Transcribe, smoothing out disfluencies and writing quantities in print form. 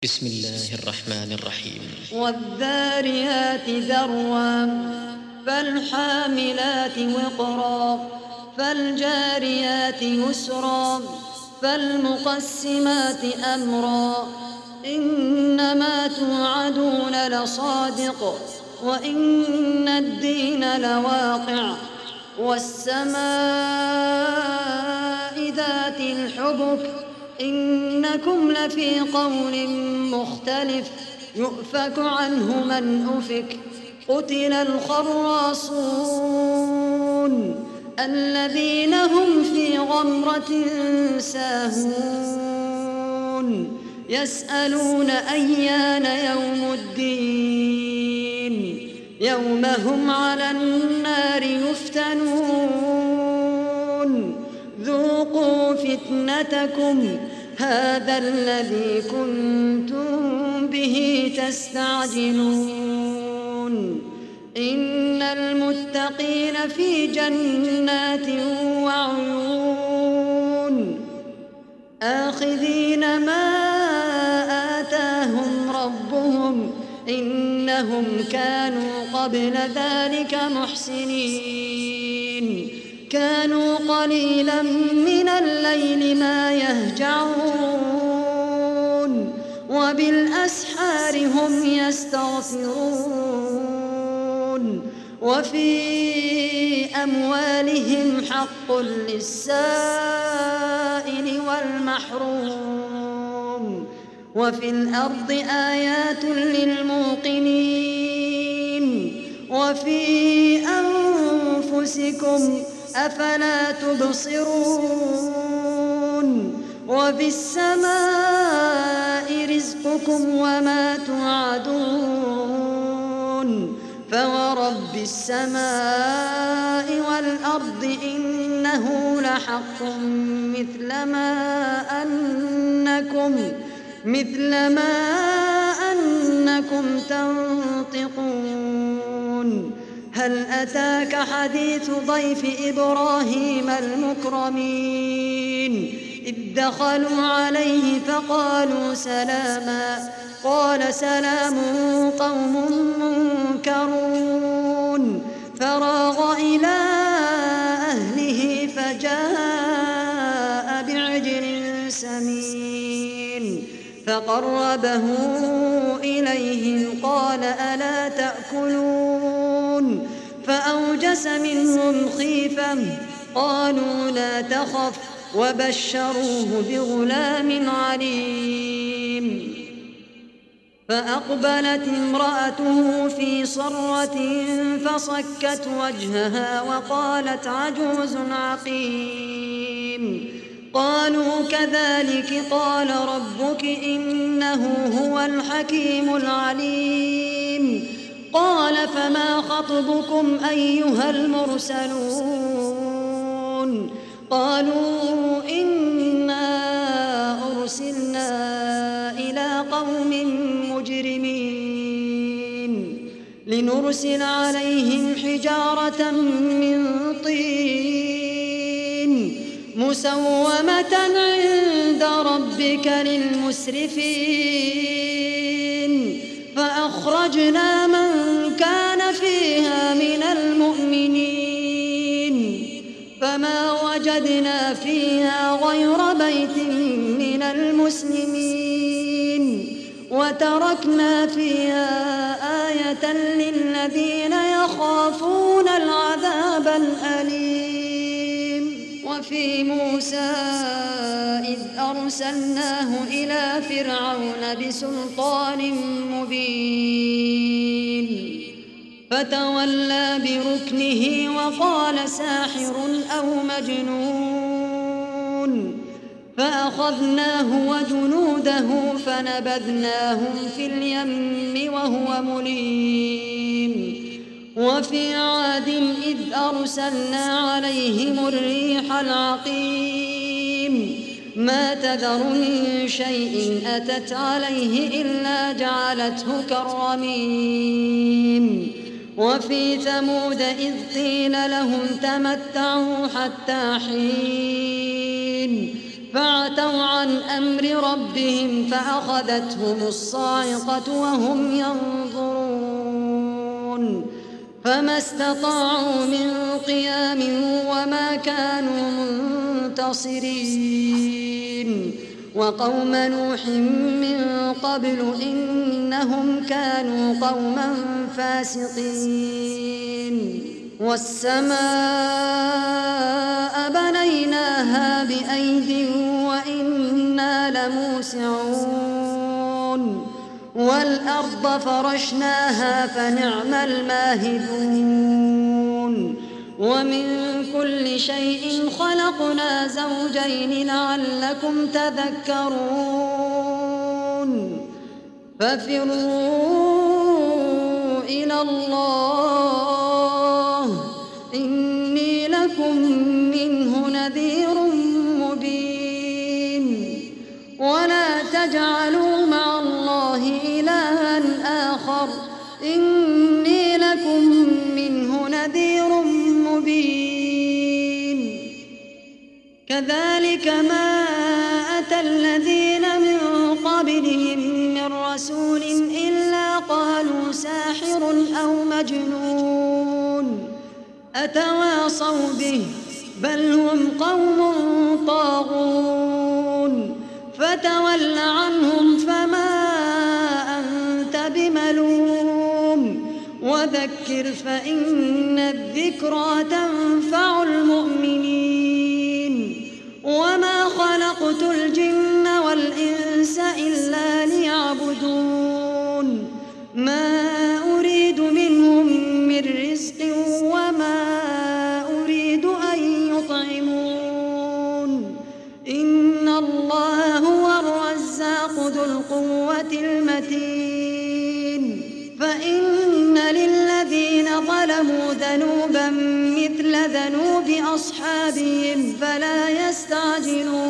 بسم الله الرحمن الرحيم. والذاريات ذروا فالحاملات وقرا فالجاريات يسرا فالمقسمات أمرا إنما توعدون لصادق وإن الدين لواقع والسماء ذات الحبك إنكم لفي قول مختلف يؤفك عنه من أفك قتل الخراصون الذين هم في غمرة ساهون يسألون أيان يوم الدين يوم هم على النار يفتنون ذوقوا فتنتكم هذا الذي كنتم به تستعجلون إن المتقين في جنات وعيون آخذين ما آتاهم ربهم إنهم كانوا قبل ذلك محسنين كانوا قليلا من الليل ما يهجعون وبالأسحار هم يستغفرون وفي أموالهم حق للسائل والمحروم وفي الأرض آيات للموقنين وفي أنفسكم أفلا تبصرون وفي السماء رزقكم وما توعدون فورب السماء والأرض إنه لحق مثل ما أنكم تنطقون هل أتاك حديث ضيف إبراهيم المكرمين إذ دخلوا عليه فقالوا سلاما قال سلام قوم منكرون فراغ إلى أهله فجاء بعجل سمين فقربه إليهم قال ألا تأكلون فأوجس منهم خيفة قالوا لا تخف وبشروه بغلام عليم فأقبلت امرأته في صرة فصكت وجهها وقالت عجوز عقيم قالوا كذلك قال ربك إنه هو الحكيم العليم قال فما خطبكم أيها المرسلون قالوا إنا أرسلنا إلى قوم مجرمين لنرسل عليهم حجارة من طين مسومة عند ربك للمسرفين فأخرجنا من كان فيها من المؤمنين فما وجدنا فيها غير بيت من المسلمين وتركنا فيها آية للذين يخافون العذاب الأليم وفي موسى إذ أرسلناه إلى فرعون بسلطان مبين فتولى بركنه وقال ساحر أو مجنون فأخذناه وجنوده فنبذناهم في اليم وهو مليم وفي عاد إذ أرسلنا عليهم الريح العقيم ما تذر من شيء أتت عليه إلا جعلته كالرميم وفي ثمود إذ قيل لهم تمتعوا حتى حين فعتوا عن أمر ربهم فأخذتهم الصاعقة وهم ينظرون فما استطاعوا من قيام وما كانوا منتصرين وقوم نوح من قبل إنهم كانوا قوما فاسقين والسماء بنيناها بأيد وإنا لموسعون والأرض فرشناها فنعم الماهدون ومن كل شيء خلقنا زوجين لعلكم تذكرون ففروا إلى الله إني لكم منه نذير مبين ولا تجعلوا مع الله إلها آخر إني لكم منه نذير مبين كذلك ما أتى الذين من قبلهم من رسول إلا قالوا ساحر أو مجنون أتواصوا به بل هم قوم طاغون فتول عنهم فما أنت بملوم وذكر فإن الذكرى تنفع المؤمنين وما خلقت الجن والإنس إلا ليعبدون ما أريد منهم من رزق وما أريد أن يطعمون إن الله هو الرزاق ذو القوة المتين فإن للذين ظلموا ذنوبا مثل ذنوب أصحابهم فلا يستعجلون